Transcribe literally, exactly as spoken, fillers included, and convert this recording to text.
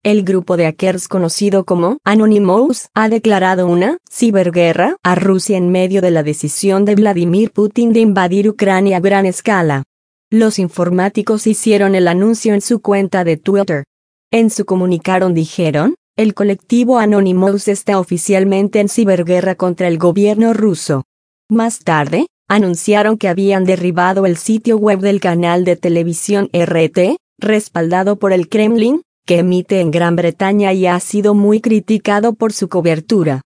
El grupo de hackers conocido como Anonymous ha declarado una ciberguerra a Rusia en medio de la decisión de Vladimir Putin de invadir Ucrania a gran escala. Los informáticos hicieron el anuncio en su cuenta de Twitter. En su comunicado dijeron, el colectivo Anonymous está oficialmente en ciberguerra contra el gobierno ruso. Más tarde, anunciaron que habían derribado el sitio web del canal de televisión R T, respaldado por el Kremlin, que emite en Gran Bretaña y ha sido muy criticado por su cobertura.